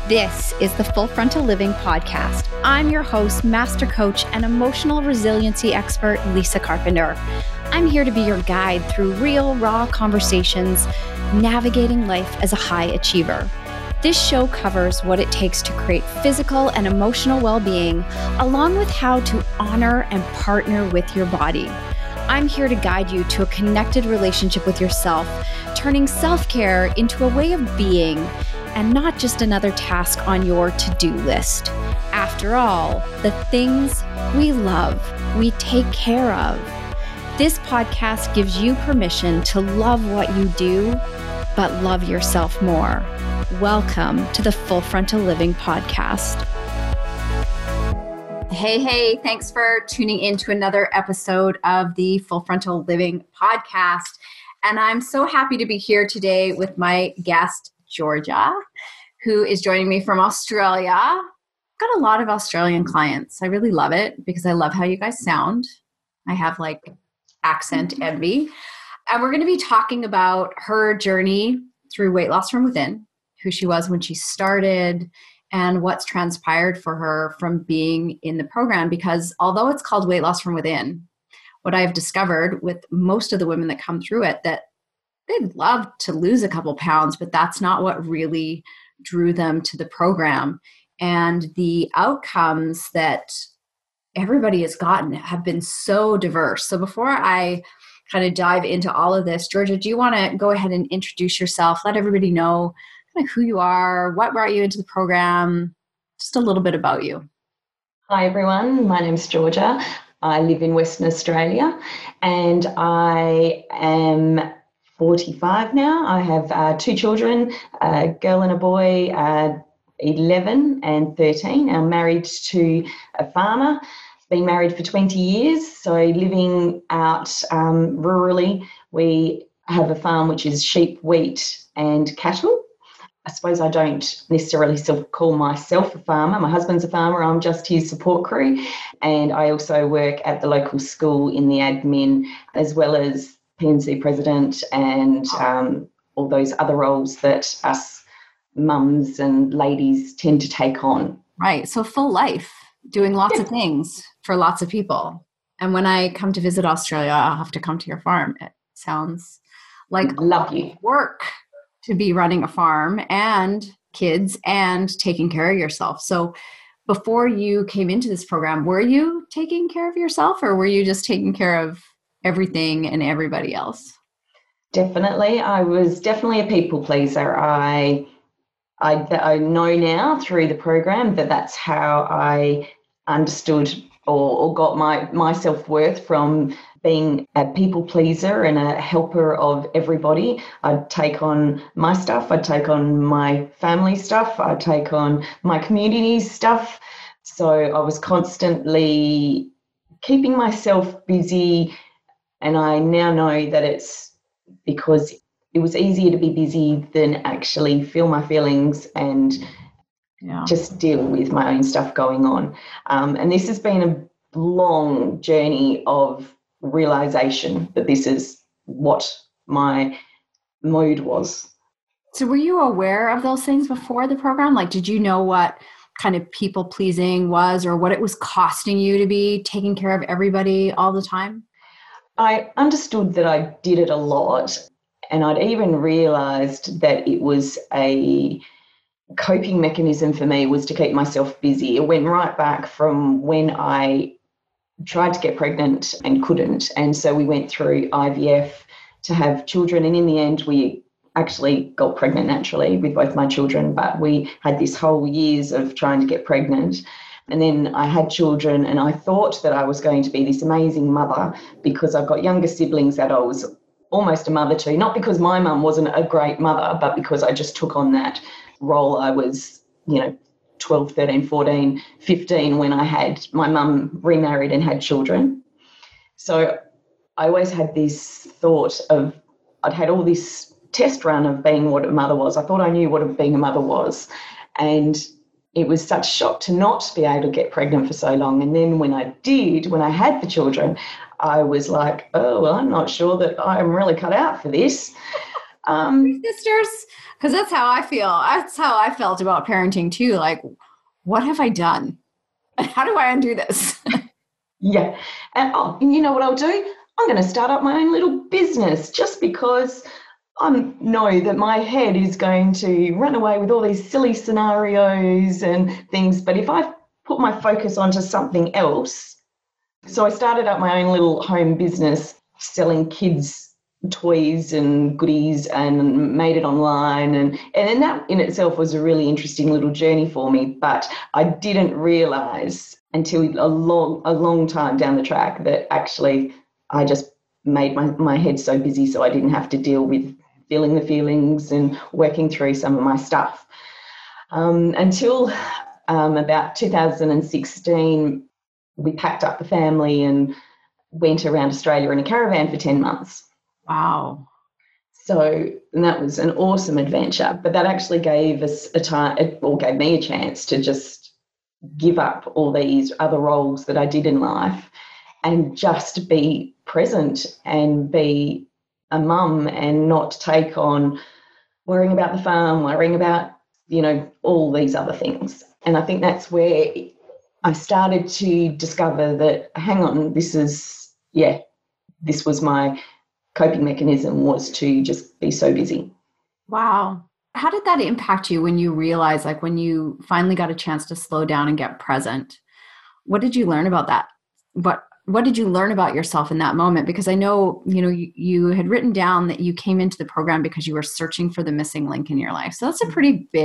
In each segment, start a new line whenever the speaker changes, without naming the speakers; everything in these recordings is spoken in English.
This is the Full Frontal Living Podcast. I'm your host, master coach, and emotional resiliency expert, Lisa Carpenter. I'm here to be your guide through real, raw conversations, navigating life as a high achiever. This show covers what it takes to create physical and emotional well-being, along with how to honor and partner with your body. I'm here to guide you to a connected relationship with yourself, turning self-care into a way of being and not just another task on your to-do list. After all, the things we love, we take care of. This podcast gives you permission to love what you do, but love yourself more. Welcome to the Full Frontal Living Podcast. Hey, thanks for tuning in to another episode of the Full Frontal Living Podcast. And I'm so happy to be here today with my guest, Georgia, who is joining me from Australia. I've got a lot of Australian clients. I really love it because I love how you guys sound. I have like accent envy. And we're going to be talking about her journey through weight loss from within, who she was when she started, and what's transpired for her from being in the program. Because although it's called Weight Loss from Within, what I've discovered with most of the women that come through it, that they'd love to lose a couple pounds, but that's not what really drew them to the program. And the outcomes that everybody has gotten have been so diverse. So before I kind of dive into all of this, Georgia, do you want to go ahead and introduce yourself? Let everybody know kind of who you are, what brought you into the program, just a little bit about you.
Hi, everyone. My name's Georgia. I live in Western Australia and I am 45 now. I have two children, a girl and a boy, 11 and 13. I'm married to a farmer, been married for 20 years. So living out rurally, we have a farm which is sheep, wheat and cattle. I suppose I don't necessarily call myself a farmer. My husband's a farmer. I'm just his support crew. And I also work at the local school in the admin, as well as PNC president and all those other roles that us mums and ladies tend to take on.
Right. So full life, doing lots of things for lots of people. And when I come to visit Australia, I'll have to come to your farm. It sounds like
love you
work to be running a farm and kids and taking care of yourself. So before you came into this program, were you taking care of yourself or were you just taking care of everything and everybody else?
Definitely. I was definitely a people pleaser. I know now through the program that that's how I understood or got my self-worth, from being a people pleaser and a helper of everybody. I'd take on my stuff, I'd take on my family stuff, I'd take on my community stuff. So I was constantly keeping myself busy, and I now know that it's because it was easier to be busy than actually feel my feelings and just deal with my own stuff going on. And this has been a long journey of realization that this is what my mode was.
So were you aware of those things before the program? Like, did you know what kind of people pleasing was or what it was costing you to be taking care of everybody all the time?
I understood that I did it a lot, and I'd even realized that it was a coping mechanism for me, was to keep myself busy. It went right back from when I tried to get pregnant and couldn't. And so we went through IVF to have children. And in the end, we actually got pregnant naturally with both my children. But we had this whole years of trying to get pregnant. And then I had children, and I thought that I was going to be this amazing mother because I've got younger siblings that I was almost a mother to, not because my mum wasn't a great mother, but because I just took on that role. I was, 12, 13, 14, 15 when I had my mum remarried and had children. So I always had this thought of, I'd had all this test run of being what a mother was. I thought I knew what being a mother was. And it was such a shock to not be able to get pregnant for so long. And then when I had the children, I was like, oh, well, I'm not sure that I'm really cut out for this.
Sisters? Because that's how I feel. That's how I felt about parenting too. Like, what have I done? How do I undo this?
Yeah. And you know what I'll do? I'm going to start up my own little business just because I know that my head is going to run away with all these silly scenarios and things. But if I put my focus onto something else, so I started up my own little home business selling kids toys and goodies and made it online. And that in itself was a really interesting little journey for me. But I didn't realise until a long time down the track that actually I just made my head so busy so I didn't have to deal with feeling the feelings and working through some of my stuff. Until about 2016, we packed up the family and went around Australia in a caravan for 10 months.
Wow.
So and that was an awesome adventure, but that actually gave us gave me a chance to just give up all these other roles that I did in life and just be present and be a mum and not take on worrying about the farm, worrying about, all these other things. And I think that's where I started to discover that, hang on, this was my coping mechanism, was to just be so busy.
Wow. How did that impact you when you realized, like when you finally got a chance to slow down and get present? What did you learn about that? What did you learn about yourself in that moment? Because I know, you had written down that you came into the program because you were searching for the missing link in your life. So that's a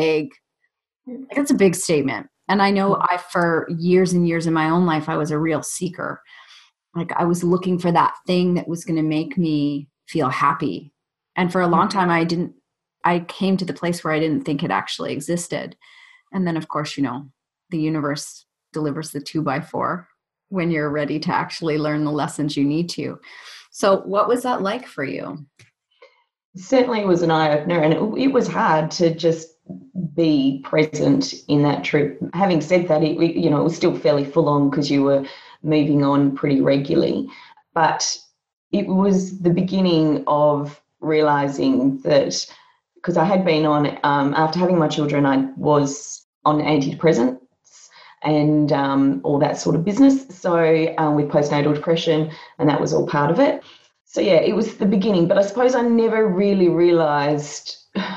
big statement. And I know for years and years in my own life, I was a real seeker. Like I was looking for that thing that was going to make me feel happy. And for a long time, I came to the place where I didn't think it actually existed. And then of course, the universe delivers the 2x4 when you're ready to actually learn the lessons you need to. So what was that like for you?
Certainly was an eye-opener, and it was hard to just be present in that trip. Having said that, it was still fairly full on because you were moving on pretty regularly. But it was the beginning of realising that, because I had been on, after having my children, I was on antidepressants and all that sort of business. So with postnatal depression, and that was all part of it. So yeah, it was the beginning, but I suppose I never really realised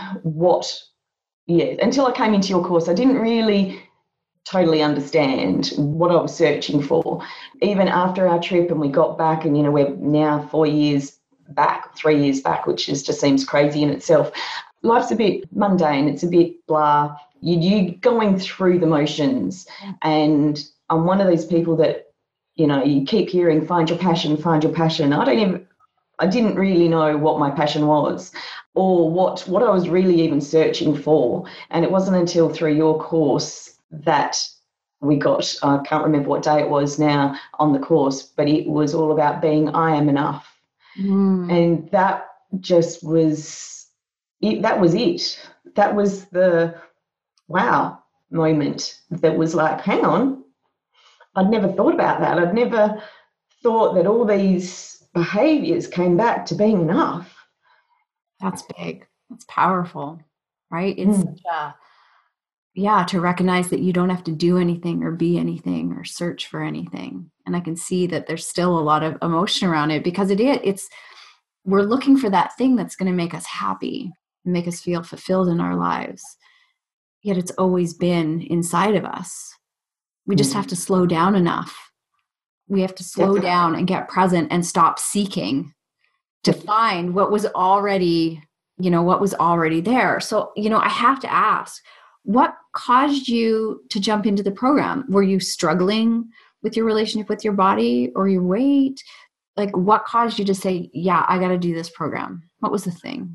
until I came into your course, I didn't really totally understand what I was searching for. Even after our trip and we got back and, we're now 3 years back, which just seems crazy in itself. Life's a bit mundane. It's a bit blah. You going through the motions. And I'm one of these people that, you keep hearing, find your passion, find your passion. I didn't really know what my passion was or what I was really even searching for. And it wasn't until through your course that we got, I can't remember what day it was now on the course, but it was all about being I am enough. And that just was it. That was it. That was the wow moment that was like, hang on, I'd never thought about that. I'd never thought that all these behaviors came back to being enough.
That's big. That's powerful, right? It's such to recognize that you don't have to do anything or be anything or search for anything. And I can see that there's still a lot of emotion around it because we're looking for that thing that's going to make us happy and make us feel fulfilled in our lives. Yet it's always been inside of us. We just have to slow down enough. We have to slow down and get present and stop seeking to find what was already there. So, I have to ask, what caused you to jump into the program? Were you struggling with your relationship with your body or your weight? Like, what caused you to say, yeah, I got to do this program? What was the thing?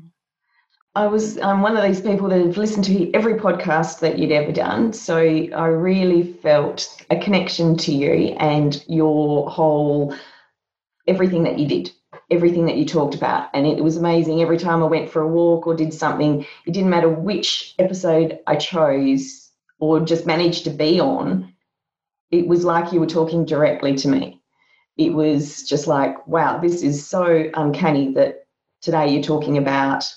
I'm one of these people that have listened to every podcast that you'd ever done. So I really felt a connection to you and your whole, everything that you did, everything that you talked about. And it was amazing. Every time I went for a walk or did something, it didn't matter which episode I chose or just managed to be on, it was like you were talking directly to me. It was just like, wow, this is so uncanny that today you're talking about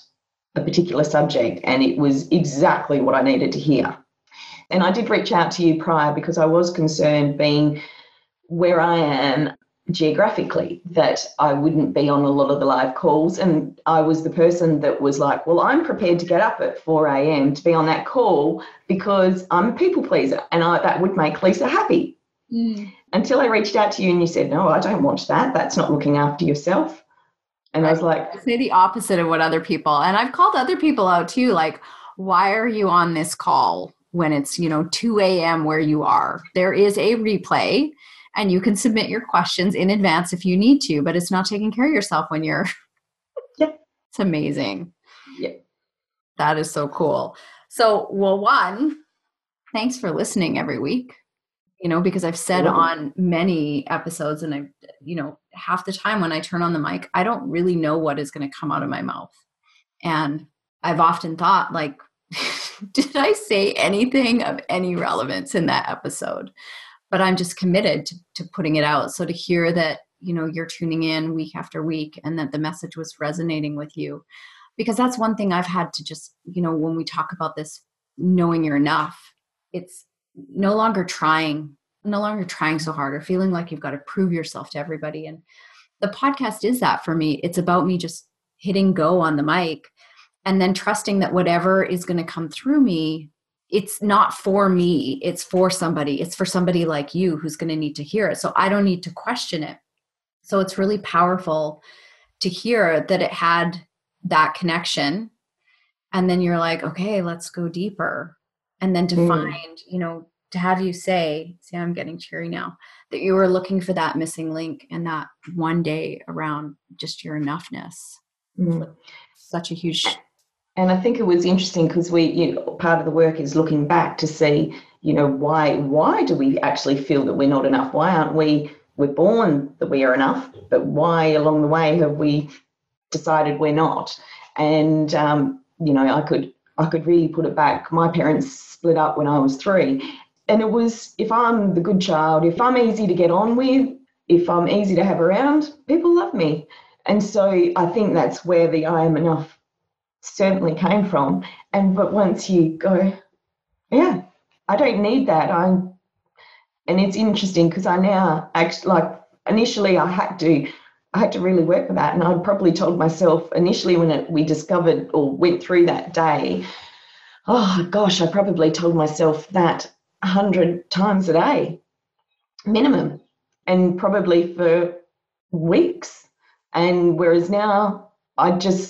a particular subject, and it was exactly what I needed to hear. And I did reach out to you prior because I was concerned, being where I am geographically, that I wouldn't be on a lot of the live calls. And I was the person that was like, well, I'm prepared to get up at 4 a.m. to be on that call because I'm a people pleaser, and that would make Lisa happy. Until I reached out to you and you said, no, I don't want that. That's not looking after yourself. And I was like,
I say the opposite of what other people, and I've called other people out too, like, why are you on this call when it's, 2 a.m. where you are? There is a replay and you can submit your questions in advance if you need to, but it's not taking care of yourself when you're, It's amazing.
Yeah.
That is so cool. So, well, one, thanks for listening every week. Because I've said on many episodes, and half the time when I turn on the mic, I don't really know what is going to come out of my mouth. And I've often thought, like, did I say anything of any relevance in that episode? But I'm just committed to putting it out. So to hear that, you're tuning in week after week and that the message was resonating with you, because that's one thing I've had to just, when we talk about this, knowing you're enough, it's no longer trying so hard or feeling like you've got to prove yourself to everybody. And the podcast is that for me. It's about me just hitting go on the mic and then trusting that whatever is going to come through me, it's not for me, it's for somebody. It's for somebody like you who's going to need to hear it. So I don't need to question it. So it's really powerful to hear that it had that connection. And then you're like, okay, let's go deeper. And then to find, to have you say, see, I'm getting cheery now, that you were looking for that missing link and that one day around just your enoughness. Such a huge.
And I think it was interesting because part of the work is looking back to see, why do we actually feel that we're not enough? Why aren't we're born that we are enough, but why along the way have we decided we're not? And, I could really put it back. My parents split up when I was 3. And it was, if I'm the good child, if I'm easy to get on with, if I'm easy to have around, people love me. And so I think that's where the I am enough certainly came from. But once you go, yeah, I don't need that. And it's interesting because I now actually, like, initially I had to really work with that. And I'd probably told myself initially when we discovered or went through that day, oh gosh, I probably told myself that 100 times a day minimum, and probably for weeks. And whereas now I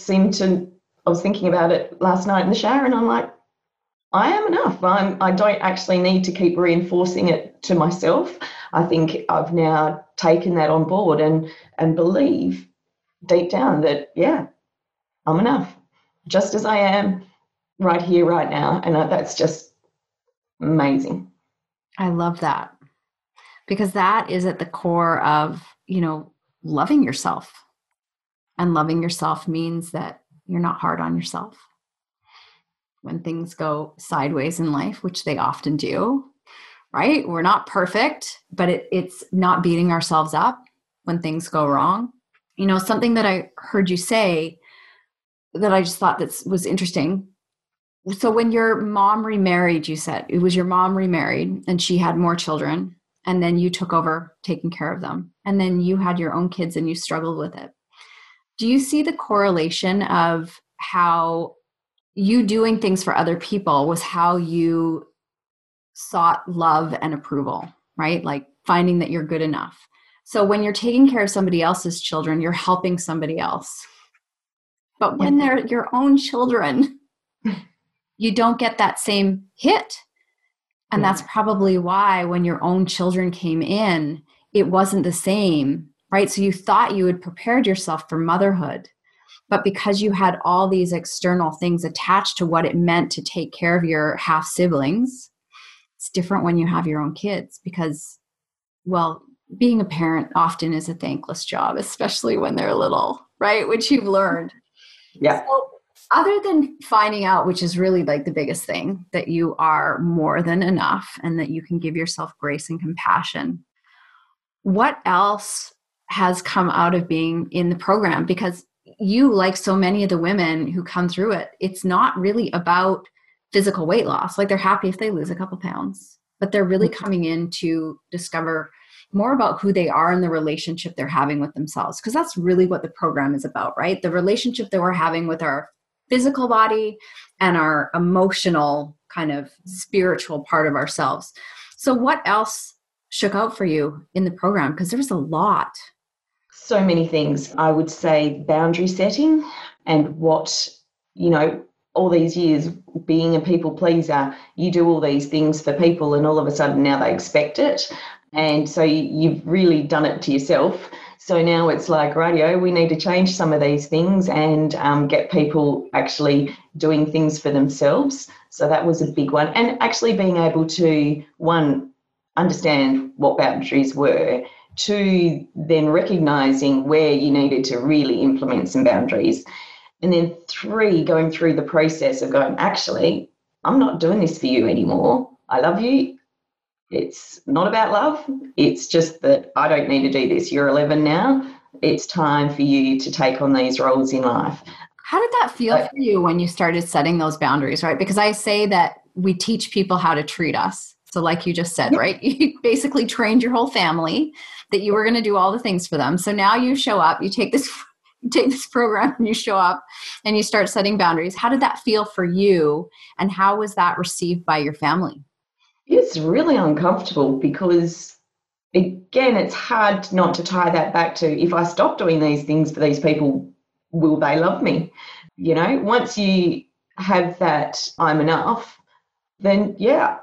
was thinking about it last night in the shower and I'm like, I am enough. I don't actually need to keep reinforcing it to myself. I think I've now taken that on board and believe deep down that, yeah, I'm enough just as I am right here, right now. And that's just amazing.
I love that, because that is at the core of, loving yourself. And loving yourself means that you're not hard on yourself. When things go sideways in life, which they often do, right? We're not perfect, but it's not beating ourselves up when things go wrong. Something that I heard you say that I just thought that was interesting. So when your mom remarried, you said it was your mom remarried and she had more children, and then you took over taking care of them. And then you had your own kids and you struggled with it. Do you see the correlation of how you doing things for other people was how you sought love and approval, right? Like finding that you're good enough. So when you're taking care of somebody else's children, you're helping somebody else. But when they're your own children, you don't get that same hit. And that's probably why when your own children came in, it wasn't the same, right? So you thought you had prepared yourself for motherhood. But because you had all these external things attached to what it meant to take care of your half siblings, it's different when you have your own kids because, well, being a parent often is a thankless job, especially when they're little, right? Which you've learned.
Yeah.
So other than finding out, which is really like the biggest thing, that you are more than enough and that you can give yourself grace and compassion, what else has come out of being in the program? Because you, like so many of the women who come through it, it's not really about physical weight loss. Like they're happy if they lose a couple pounds, but they're really coming in to discover more about who they are and the relationship they're having with themselves. Because that's really what the program is about, right? The relationship that we're having with our physical body and our emotional kind of spiritual part of ourselves. So what else shook out for you in the program? Because there was a lot.
So many things. I would say boundary setting, and what, all these years being a people pleaser, you do all these things for people and all of a sudden now they expect it. And so you've really done it to yourself. So now it's like, radio, we need to change some of these things and get people actually doing things for themselves. So that was a big one. And actually being able to, one, understand what boundaries were, two, then recognising where you needed to really implement some boundaries. And then three, going through the process of going, actually, I'm not doing this for you anymore. I love you. It's not about love. It's just that I don't need to do this. You're 11 now. It's time for you to take on these roles in life.
How did that feel for you when you started setting those boundaries, right? Because I say that we teach people how to treat us. So like you just said, right? You basically trained your whole family that you were going to do all the things for them. So now you show up, you take this program and you show up and you start setting boundaries. How did that feel for you? And how was that received by your family?
It's really uncomfortable because, again, it's hard not to tie that back to, if I stop doing these things for these people, will they love me? Once you have that I'm enough, then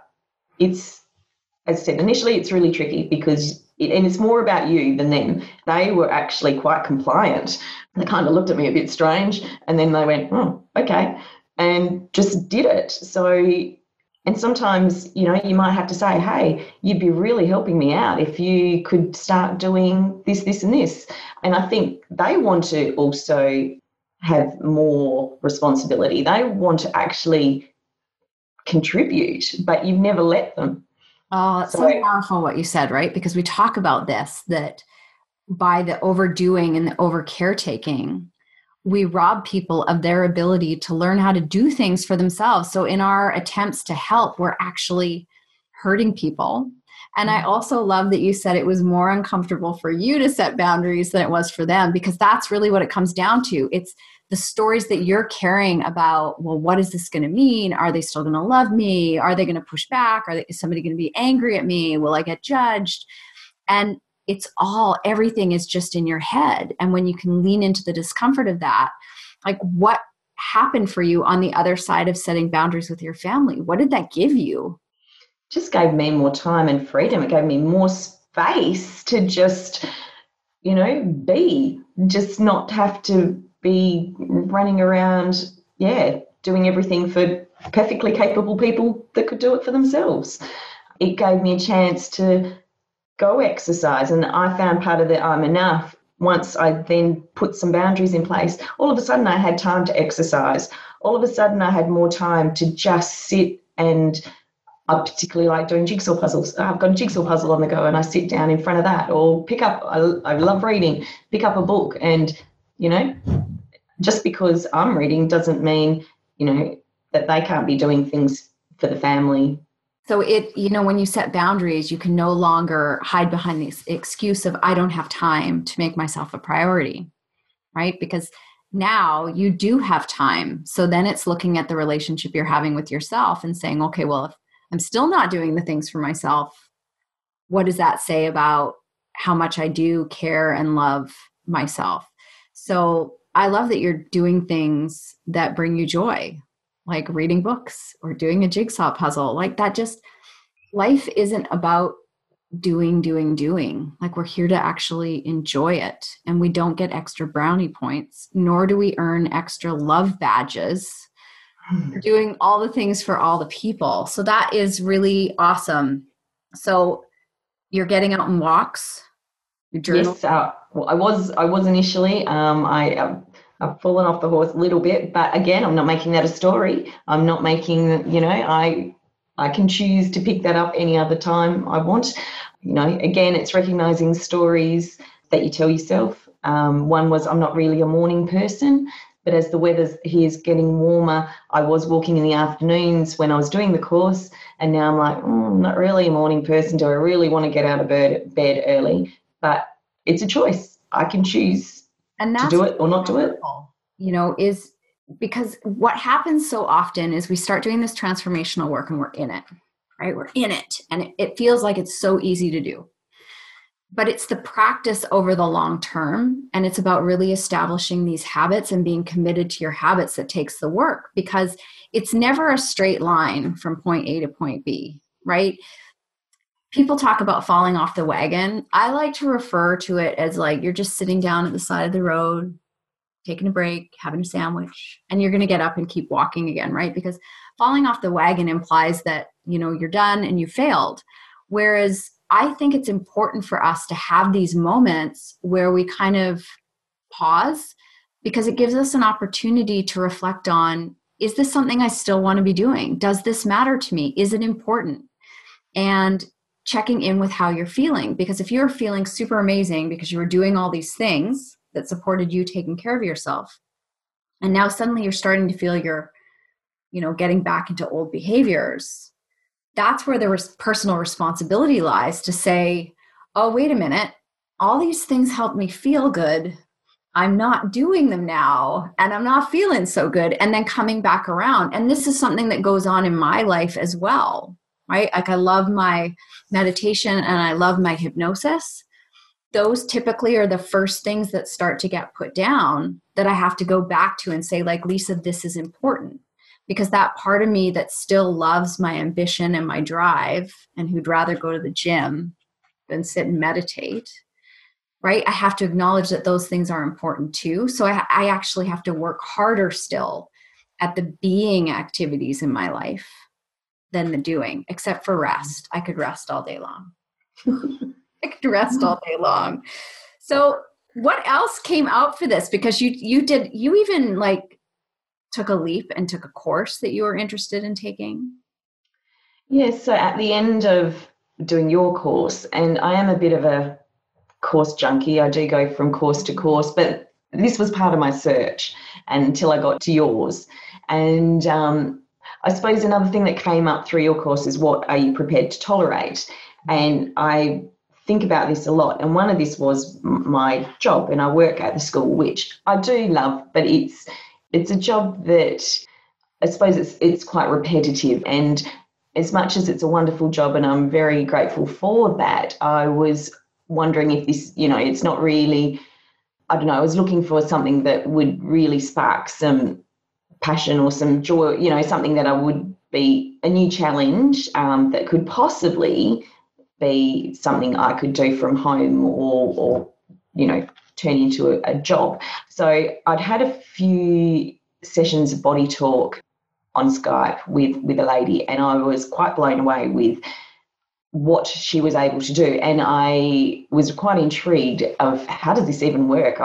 it's, as I said, initially it's really tricky because it's more about you than them. They were actually quite compliant. They kind of looked at me a bit strange and then they went, oh, okay, and just did it. So, and sometimes, you might have to say, hey, you'd be really helping me out if you could start doing this, this, and this. And I think they want to also have more responsibility. They want to actually contribute, but you've never let them.
Oh, it's so powerful what you said, right? Because we talk about this, that by the overdoing and the over caretaking, we rob people of their ability to learn how to do things for themselves. So in our attempts to help, we're actually hurting people. And I also love that you said it was more uncomfortable for you to set boundaries than it was for them, because that's really what it comes down to. It's the stories that you're carrying about, well, what is this going to mean? Are they still going to love me? Are they going to push back? Is somebody going to be angry at me? Will I get judged? And everything is just in your head. And when you can lean into the discomfort of that, like what happened for you on the other side of setting boundaries with your family? What did that give you?
Just gave me more time and freedom. It gave me more space to just, be, just not have to be running around, doing everything for perfectly capable people that could do it for themselves. It gave me a chance to go exercise. And I found part of the I'm enough. Once I then put some boundaries in place, all of a sudden I had time to exercise. All of a sudden I had more time to just sit, and I particularly like doing jigsaw puzzles. I've got a jigsaw puzzle on the go and I sit down in front of that, or pick up, I love reading, pick up a book. And, just because I'm reading doesn't mean, that they can't be doing things for the family.
So when you set boundaries, you can no longer hide behind this excuse of, I don't have time to make myself a priority, right? Because now you do have time. So then it's looking at the relationship you're having with yourself and saying, okay, well, if I'm still not doing the things for myself, what does that say about how much I do care and love myself? So I love that you're doing things that bring you joy, like reading books or doing a jigsaw puzzle. Like that, just life isn't about doing. Like we're here to actually enjoy it. And we don't get extra brownie points, nor do we earn extra love badges for doing all the things for all the people. So that is really awesome. So you're getting out on walks?
Yes, I was initially. I've fallen off the horse a little bit, but again, I'm not making that a story. I'm not making, I can choose to pick that up any other time I want. Again, it's recognizing stories that you tell yourself One was I'm not really a morning person, but as the weather here is getting warmer, I was walking in the afternoons when I was doing the course, and now I'm like, I'm not really a morning person. Do I really want to get out of bed early? But it's a choice. I can choose to do it or not do it.
Is because what happens so often is we start doing this transformational work and we're in it, right? We're in it, and it feels like it's so easy to do. But it's the practice over the long term, and it's about really establishing these habits and being committed to your habits that takes the work, because it's never a straight line from point A to point B, right? People talk about falling off the wagon. I like to refer to it as like you're just sitting down at the side of the road, taking a break, having a sandwich, and you're going to get up and keep walking again, right? Because falling off the wagon implies that, you're done and you failed. Whereas I think it's important for us to have these moments where we kind of pause, because it gives us an opportunity to reflect on, is this something I still want to be doing? Does this matter to me? Is it important? And checking in with how you're feeling, because if you're feeling super amazing because you were doing all these things that supported you taking care of yourself, and now suddenly you're starting to feel you're, getting back into old behaviors, that's where the personal responsibility lies to say, oh, wait a minute, all these things help me feel good. I'm not doing them now, and I'm not feeling so good. And then coming back around. And this is something that goes on in my life as well, right? Like I love my meditation and I love my hypnosis. Those typically are the first things that start to get put down that I have to go back to and say, like, Lisa, this is important. Because that part of me that still loves my ambition and my drive and who'd rather go to the gym than sit and meditate, right? I have to acknowledge that those things are important too. So I actually have to work harder still at the being activities in my life than the doing, except for rest. I could rest all day long. I could rest all day long. So what else came out for this? Because you even like took a leap and took a course that you were interested in taking?
Yes, so at the end of doing your course, and I am a bit of a course junkie, I do go from course to course, but this was part of my search until I got to yours. And I suppose another thing that came up through your course is, what are you prepared to tolerate? And I think about this a lot. And one of this was my job, and I work at the school, which I do love, but it's a job that I suppose it's quite repetitive. And as much as it's a wonderful job and I'm very grateful for that, I was wondering if this, it's not really, I don't know, I was looking for something that would really spark some passion or some joy, something that I would be a new challenge that could possibly be something I could do from home or turn into a job. So I'd had a few sessions of body talk on Skype with a lady, and I was quite blown away with what she was able to do. And I was quite intrigued of, how does this even work?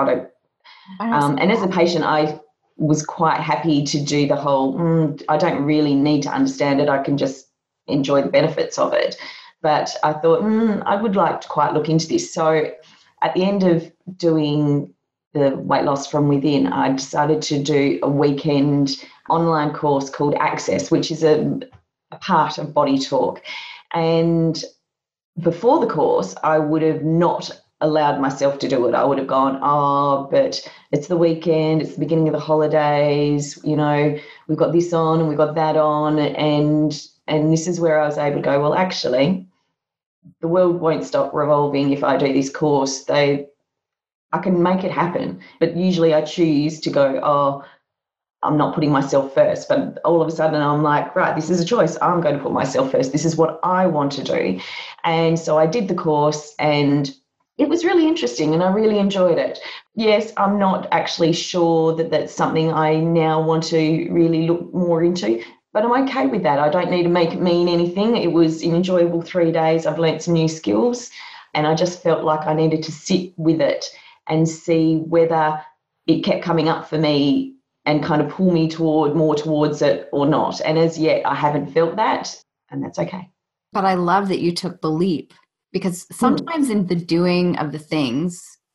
And as a patient, I was quite happy to do the whole, I don't really need to understand it. I can just enjoy the benefits of it. But I thought, I would like to quite look into this. So at the end of doing the weight loss from within, I decided to do a weekend online course called Access, which is a part of Body Talk. And before the course, I would have not allowed myself to do it. I would have gone, but it's the weekend, it's the beginning of the holidays, we've got this on and we've got that on. And this is where I was able to go, well, actually, the world won't stop revolving if I do this course. I can make it happen. But usually I choose to go, I'm not putting myself first. But all of a sudden I'm like, right, this is a choice. I'm going to put myself first. This is what I want to do. And so I did the course, and it was really interesting and I really enjoyed it. Yes, I'm not actually sure that that's something I now want to really look more into, but I'm okay with that. I don't need to make it mean anything. It was an enjoyable 3 days. I've learnt some new skills, and I just felt like I needed to sit with it and see whether it kept coming up for me and kind of pull me more towards it or not. And as yet, I haven't felt that, and that's okay.
But I love that you took the leap, because sometimes in the doing of the things,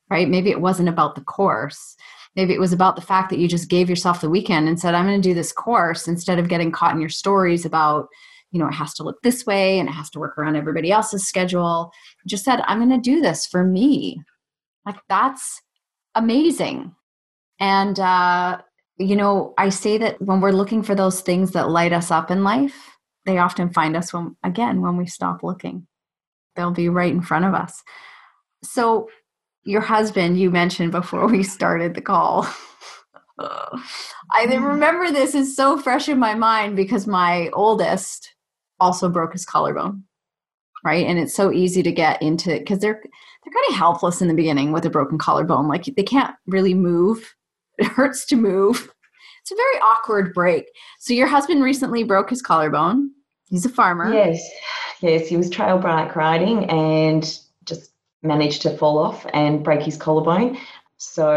right? Maybe it wasn't about the course. Maybe it was about the fact that you just gave yourself the weekend and said, I'm going to do this course, instead of getting caught in your stories about, it has to look this way and it has to work around everybody else's schedule. You just said, I'm going to do this for me. Like, that's amazing. And, I say that when we're looking for those things that light us up in life, they often find us when we stop looking. They'll be right in front of us. So your husband, you mentioned before we started the call. I remember this is so fresh in my mind because my oldest also broke his collarbone, right? And it's so easy to get into it because they're kind of helpless in the beginning with a broken collarbone. Like, they can't really move. It hurts to move. It's a very awkward break. So your husband recently broke his collarbone. He's a farmer.
Yes, he was trail bike riding and just managed to fall off and break his collarbone. So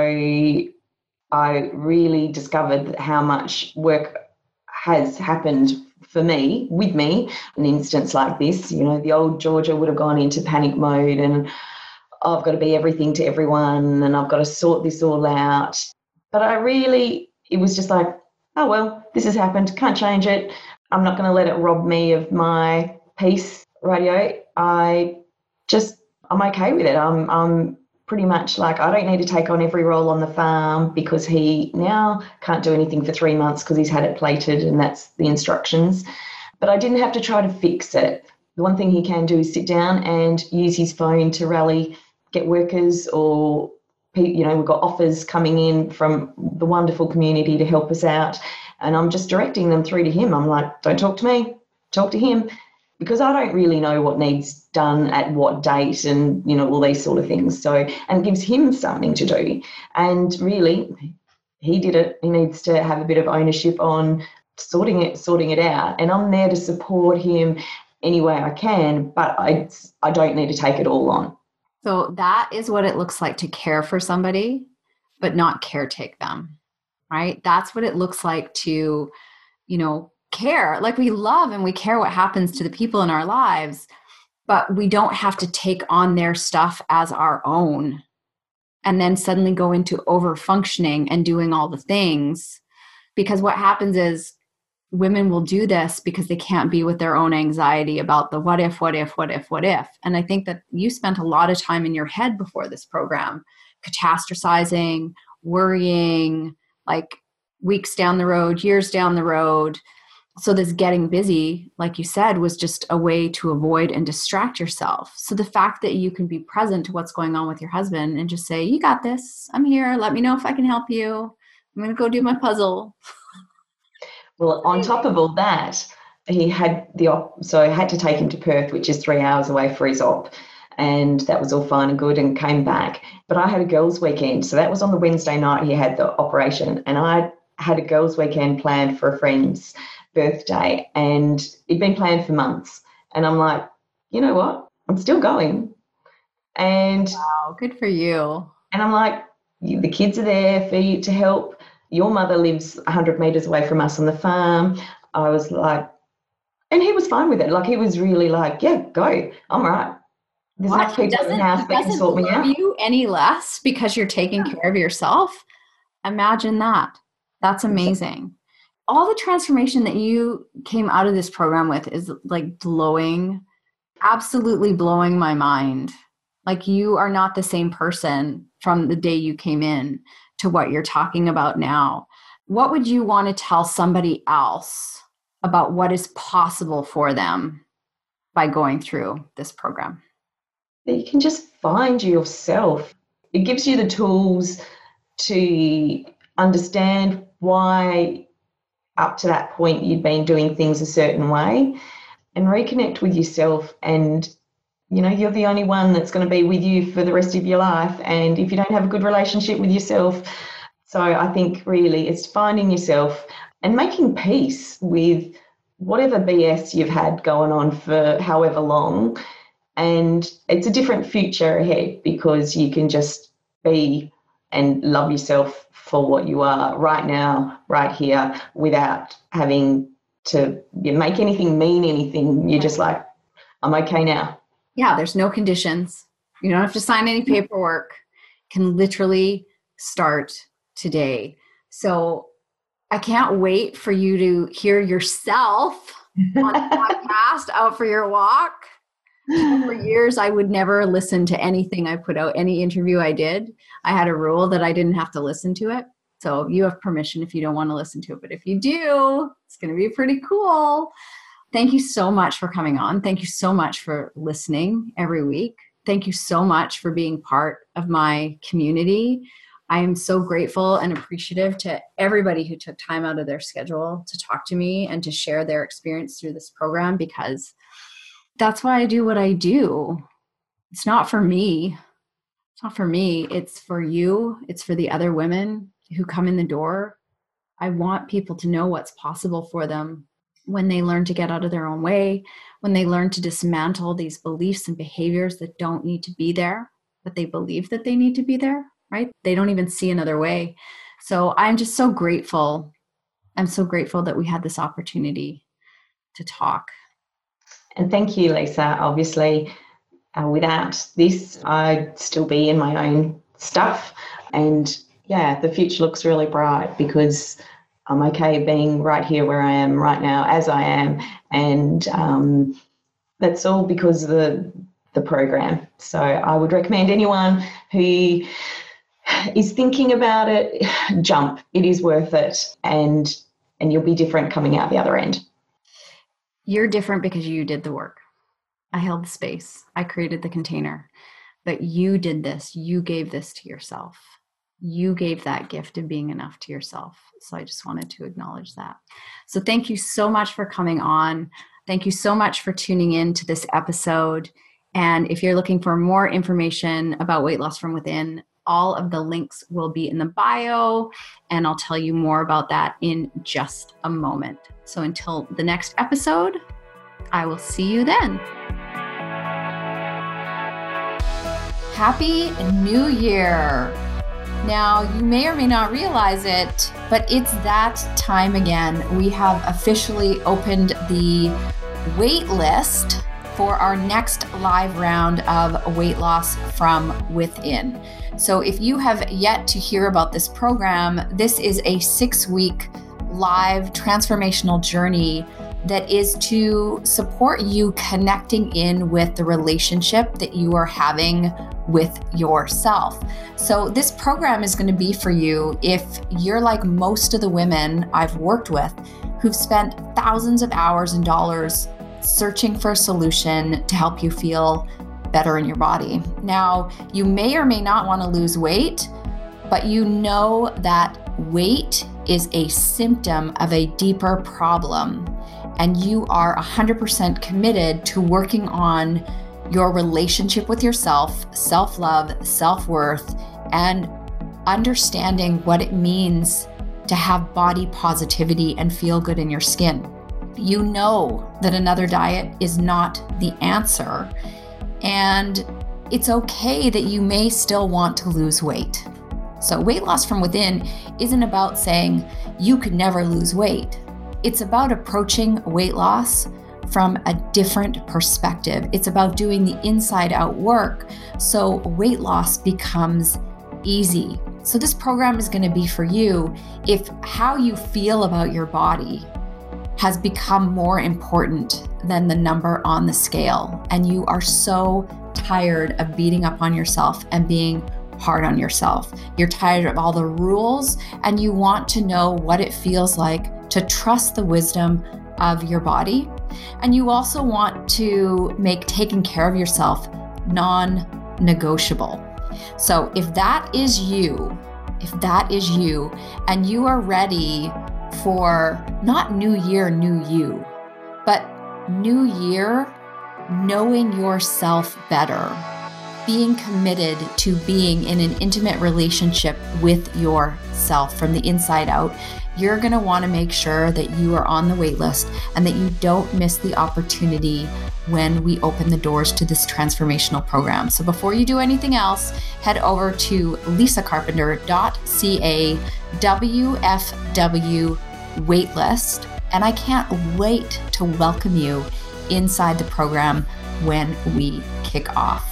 I really discovered how much work has happened for me, with me, an instance like this. The old Georgia would have gone into panic mode and I've got to be everything to everyone and I've got to sort this all out. But it was just like, oh, well, this has happened, can't change it. I'm not going to let it rob me of my peace, radio. I'm okay with it. I'm pretty much like, I don't need to take on every role on the farm because he now can't do anything for 3 months because he's had it plated and that's the instructions. But I didn't have to try to fix it. The one thing he can do is sit down and use his phone to rally, get workers, or, we've got offers coming in from the wonderful community to help us out. And I'm just directing them through to him. I'm like, don't talk to me, talk to him. Because I don't really know what needs done at what date and, all these sort of things. So, and it gives him something to do. And really, he did it. He needs to have a bit of ownership on sorting it out. And I'm there to support him any way I can, but I don't need to take it all on.
So that is what it looks like to care for somebody, but not caretake them, right? That's what it looks like to, care. Like, we love and we care what happens to the people in our lives, but we don't have to take on their stuff as our own and then suddenly go into over functioning and doing all the things. Because what happens is women will do this because they can't be with their own anxiety about the what if. And I think that you spent a lot of time in your head before this program, catastrophizing, worrying, like weeks down the road, years down the road. So this getting busy, like you said, was just a way to avoid and distract yourself. So the fact that you can be present to what's going on with your husband and just say, you got this, I'm here, let me know if I can help you. I'm going to go do my puzzle.
Well, on top of all that, he had so I had to take him to Perth, which is 3 hours away for his op. And that was all fine and good and came back. But I had a girls' weekend. So that was on the Wednesday night he had the operation. And I had a girls' weekend planned for a friend's birthday, and it'd been planned for months. And I'm like, you know what? I'm still going. And
wow, good for you.
And I'm like, the kids are there for you to help. Your mother lives 100 meters away from us on the farm. I was like, and he was fine with it. Like, he was really like, yeah, go. I'm all right. There's enough people in the house that can sort me out.
You any less because you're taking care of yourself? Imagine that. That's amazing. All the transformation that you came out of this program with is like absolutely blowing my mind. Like, you are not the same person from the day you came in to what you're talking about now. What would you want to tell somebody else about what is possible for them by going through this program?
That you can just find yourself. It gives you the tools to understand why up to that point you'd been doing things a certain way, and reconnect with yourself. And you're the only one that's going to be with you for the rest of your life. And if you don't have a good relationship with yourself, so I think really it's finding yourself and making peace with whatever BS you've had going on for however long. And it's a different future ahead because you can just be and love yourself for what you are right now, right here, without having to make anything mean anything. You're just like, I'm okay now.
Yeah, there's no conditions. You don't have to sign any paperwork. can literally start today. So I can't wait for you to hear yourself on a podcast out for your walk. For years, I would never listen to anything I put out, any interview I did. I had a rule that I didn't have to listen to it. So you have permission if you don't want to listen to it. But if you do, it's going to be pretty cool. Thank you so much for coming on. Thank you so much for listening every week. Thank you so much for being part of my community. I am so grateful and appreciative to everybody who took time out of their schedule to talk to me and to share their experience through this program, because that's why I do what I do. It's not for me. It's not for me. It's for you. It's for the other women who come in the door. I want people to know what's possible for them when they learn to get out of their own way, when they learn to dismantle these beliefs and behaviors that don't need to be there, but they believe that they need to be there, right? They don't even see another way. So I'm just so grateful. I'm so grateful that we had this opportunity to talk.
And thank you, Lisa. Obviously, without this, I'd still be in my own stuff. And yeah, the future looks really bright because I'm okay being right here where I am right now as I am. And that's all because of the program. So I would recommend anyone who is thinking about it, jump. It is worth it. And you'll be different coming out the other end.
You're different because you did the work. I held the space. I created the container. But you did this. You gave this to yourself. You gave that gift of being enough to yourself. So I just wanted to acknowledge that. So thank you so much for coming on. Thank you so much for tuning in to this episode. And if you're looking for more information about weight loss from within, all of the links will be in the bio, and I'll tell you more about that in just a moment. So until the next episode, I will see you then. Happy New Year! Now, you may or may not realize it, but it's that time again. We have officially opened the wait list for our next live round of weight loss from within. So if you have yet to hear about this program, this is a 6-week live transformational journey that is to support you connecting in with the relationship that you are having with yourself. So this program is going to be for you if you're like most of the women I've worked with who've spent thousands of hours and dollars searching for a solution to help you feel better in your body. Now, you may or may not want to lose weight, but you know that weight is a symptom of a deeper problem, and you are 100% committed to working on your relationship with yourself, self-love, self-worth, and understanding what it means to have body positivity and feel good in your skin. You know that another diet is not the answer, and it's okay that you may still want to lose weight. So weight loss from within isn't about saying you could never lose weight. It's about approaching weight loss from a different perspective. It's about doing the inside out work so weight loss becomes easy. So this program is going to be for you if how you feel about your body has become more important than the number on the scale, and you are so tired of beating up on yourself and being hard on yourself. You're tired of all the rules, and you want to know what it feels like to trust the wisdom of your body. And you also want to make taking care of yourself non-negotiable. So if that is you, and you are ready for not new year, new you, but new year, knowing yourself better, being committed to being in an intimate relationship with yourself from the inside out, you're going to want to make sure that you are on the wait list and that you don't miss the opportunity when we open the doors to this transformational program. So before you do anything else, head over to lisacarpenter.ca WFW waitlist, and I can't wait to welcome you inside the program when we kick off.